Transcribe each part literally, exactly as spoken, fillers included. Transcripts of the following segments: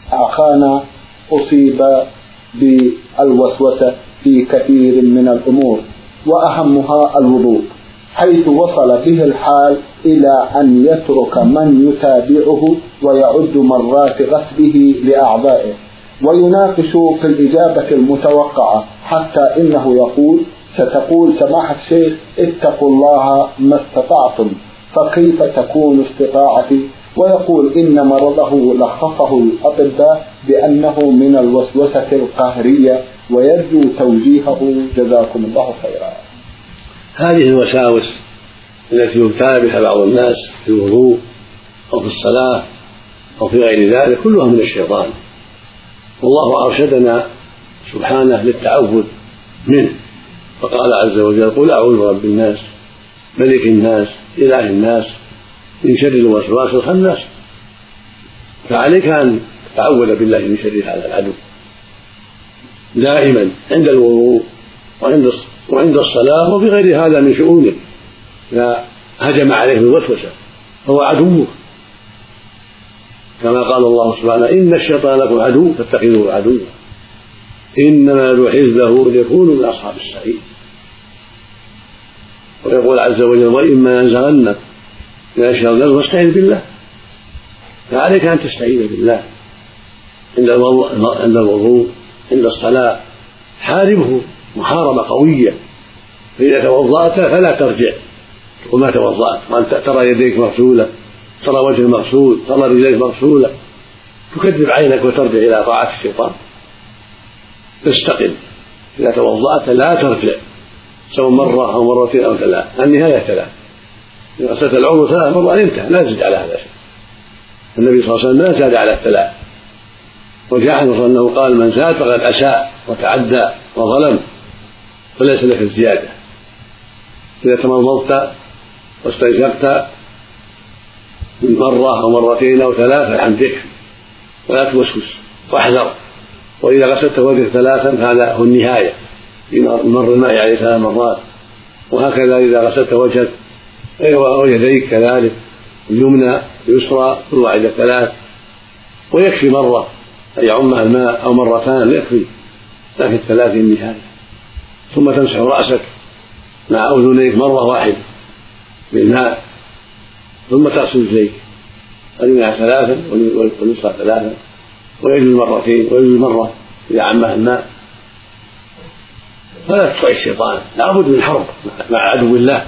أخانا أصيب بالوسوسة في كثير من الأمور وأهمها الوضوء، حيث وصل به الحال إلى أن يترك من يتابعه ويعد مرات غسله لأعضائه ويناقش في الإجابة المتوقعة، حتى إنه يقول: ستقول سماحة الشيخ اتقوا الله ما استطعتم، فكيف تكون استطاعتي؟ ويقول إن مرضه لخصه الأطباء بأنه من الوسوسة القهرية، ويرجو توجيهه جزاكم الله خيرا. هذه الوساوس التي يبتلى بها بعض الناس في الوضوء أو في الصلاة أو في غير ذلك كلها من الشيطان، والله أرشدنا سبحانه للتعوذ منه، فقال عز وجل: قل أعوذ برب الناس ملك الناس إله الناس من شر الوسواس الخناس. فعليك أن تتعوذ بالله من شر هذا العدو دائما عند الوضوء وعند الصلاة وفي غير هذا من شؤونك. إذا هجم عليه الوسوسة فهو عدوك، كما قال الله سبحانه: إن الشيطان لكم عدو فاتخذوه عدوا إنما يدعو حزبه ليكونوا من أصحاب السعير. ويقول عز وجل: وإما ينزغنك من الشيطان فاستعذ بالله. فعليك أن تستعيذ بالله عند الوضوء عند الصلاة، حاربه محاربة قوية. فإذا توضأت فلا ترجع وما توضأت وأنت ترى يديك مغسولة، ترى وجهك مغسول، ترى رجليك مغسولة، تكذب عينك وترجع إلى طاعة الشيطان. تستقل إذا توضأت لا ترجع سواء مرة أو مرتين أو ثلاث، النهاية ثلاث. إذا غسلت العضو ثلاث مرات انتهى، لا تزد على هذا شيء. النبي صلى الله عليه وسلم لا زاد على الثلاث، وجاء عنه أنه قال: من زاد فقد أساء وتعدى وظلم وليس لك الزيادة. إذا تمضمضت واستنشقت من مرة أو مرتين أو ثلاث فالحمد يكفي، ولا توسوس واحذر. وإذا غسلت وجهك ثلاثا فهذا هو النهاية بمر الماء عليه ثلاث مرات. وهكذا إذا غسلت وجهك ويديك كذلك، اليمنى اليسرى كل واحدة ثلاث، ويكفي مرة أن يعمها الماء أو مرتان يكفي، لكن الثلاث النهاية. ثم تمسح رأسك مع أذنيك مرة واحدة بالماء، ثم تغسل رجليك اليمنى ثلاثا واليسرى ثلاثا، ويجوز مرتين ويجوز مرة إذا عمها الماء. فلا تطع الشيطان، لا بد من حرب مع عدو الله.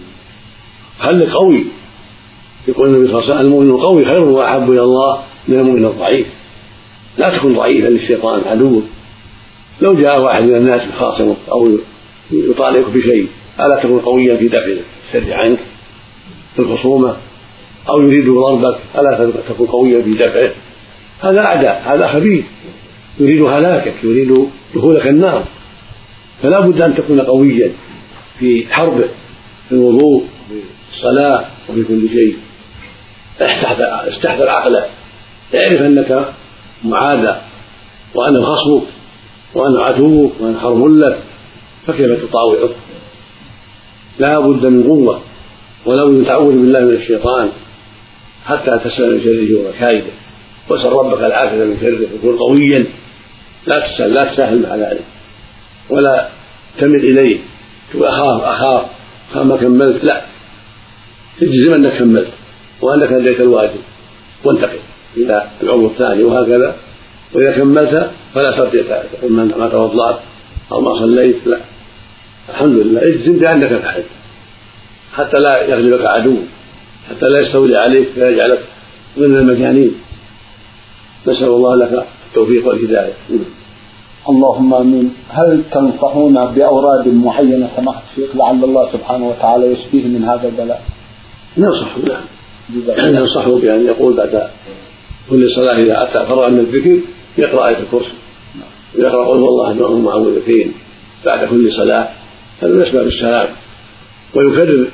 خليك قوي. يقول النبي صلى الله عليه وسلم: المؤمن القوي خير وأحب إلى الله من المؤمن الضعيف. لا تكن ضعيفا للشيطان عدوك. لو جاء واحد من الناس يخاصمك أو يطالبك بشيء ألا تكن قويا في دفع الشر عنك في الخصومة، أو يريد ضربك ألا تكن قويا في دفعه. هذا أعداء، هذا خبيث يريد هلاكك، يريد دخولك النار. فلا بد أن تكون قويا في حربه، في الوضوء وفي الصلاة وفي كل شيء. استحضر عقلك، اعرف أنك معادى وأنا خصمك وأنا عدوك وأنا حرب لك، فكيف تطاوعك؟ لا بد من قوة، ولا بد من تعوذ بالله من الشيطان حتى تسلم من شره وكائده. واسأل ربك العافية من شره، وكن قويا، لا تسهل لا تساهل مع ذلك ولا تمل إليه تقول أخاف أخاف ما كملت، لا، تجزم أنك كملت وأنك أديت الواجب وانتقل إلى العضو الثاني، وهكذا. وإذا كملت فلا ترجع تقول ما توضأت أو ما صليت، لا، الحمد لله، اجزم بأنك فعلت حتى لا يغلبك عدو، حتى لا يستولي عليك فيجعلك من المجانين. نسأل الله لك التوفيق والهداية. اللهم آمين. هل تنصحون بأوراد معينة سماحة الشيخ لعل الله سبحانه وتعالى يشفيه من هذا البلاء؟ ننصح، نعم، ننصحه بأن يقول بعد كل صلاة إذا أتى فرغ من الذكر يقرأ آية الكرسي، ويقرأ قل هو الله أحد معوذتين بعد كل صلاة، هذا من أسباب السلام. ويكرر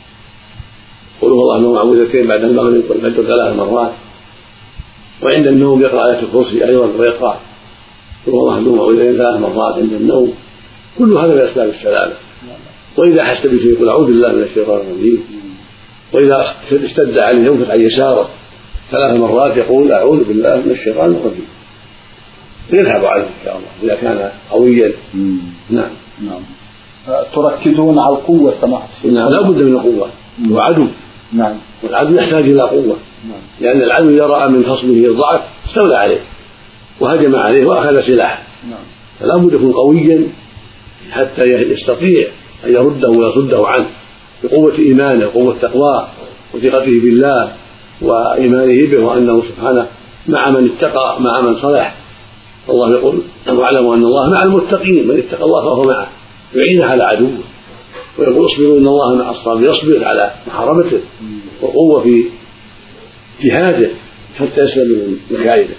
قل هو الله أحد معوذتين بعد المغرب والفجر ثلاث مرات. وعند النوم يقرأ آية الكرسي أيضا، ويقرأ قل هو الله أحد معوذتين ثلاث مرات عند النوم. كل هذا من أسباب السلامة. وإذا حس بشيء يقول أعوذ بالله من الشيطان الرجيم. وإذا اشتد عليه ينفث عن يساره ثلاث مرات يقول أعوذ بالله من الشيطان الرجيم يذهب عنه إن شاء الله إذا كان قويا. نعم. نعم. تركزون على القوة سماحة الشيخ. نعم لا بد من القوة وعدو. نعم. والعدو يحتاج إلى قوة. نعم. لأن العدو إذا رأى من خصمه الضعف استولى عليه وهجم عليه وأخذ سلاحه. نعم. فلا بد يكون قويا حتى يستطيع أن يرده ويصده عنه بقوة إيمانه وقوة تقواه وثقته بالله وإيمانه به وأنه سبحانه مع من اتقى مع من صلح. الله يقول واعلموا أن الله مع المتقين من اتقى الله فهو معه يعينه على عدوه ويقول اصبروا إن الله مع الصابرين يصبر على محاربته وقوة في جهاده حتى يسلم من مكائده.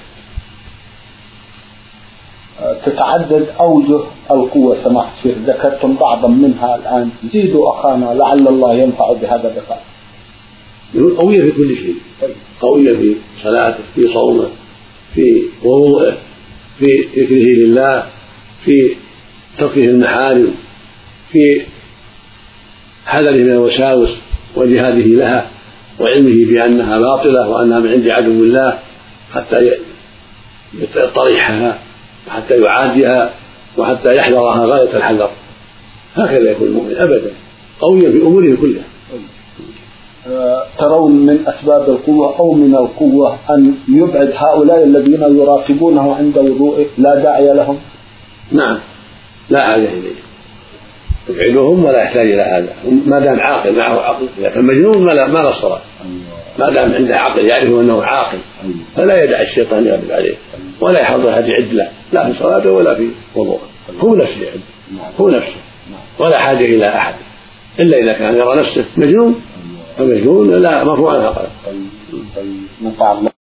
تتعدد أوجه القوة سماحة الشيخ ذكرتم بعضا منها الآن زيدوا أخانا لعل الله ينفع بهذا اللقاء. يقول قوية في كل شيء قوية في صلاته في صومه في وضوءه في ذكره لله في تركه المحارم في حذره من الوساوس وجهاده لها وعلمه بأنها باطلة وأنها من عند عدو الله حتى يطرحها وحتى يعاديها وحتى يحذرها غاية الحذر. هكذا يكون المؤمن أبدا قويا في أموره كلها. ترون من أسباب القوة أو من القوة أن يبعد هؤلاء الذين يراقبونه عند وضوءه لا داعي لهم؟ نعم لا حاجة إليه يبعدهم ولا يحتاج إلى هذا ما دام عاقل معه عقل. إذا كان مجنون ما لا صلاة ما دام عنده عقل يعرف أنه عاقل فلا يدع الشيطان يغلب عليه ولا يحضر هذه عدلة لا في صلاته ولا في وضوءه هو نفسه يعد هو نفسه ولا حاجة إلى أحد إلا إذا كان يرى نفسه مجنون فمجنون لا مرفوع عنها قلم.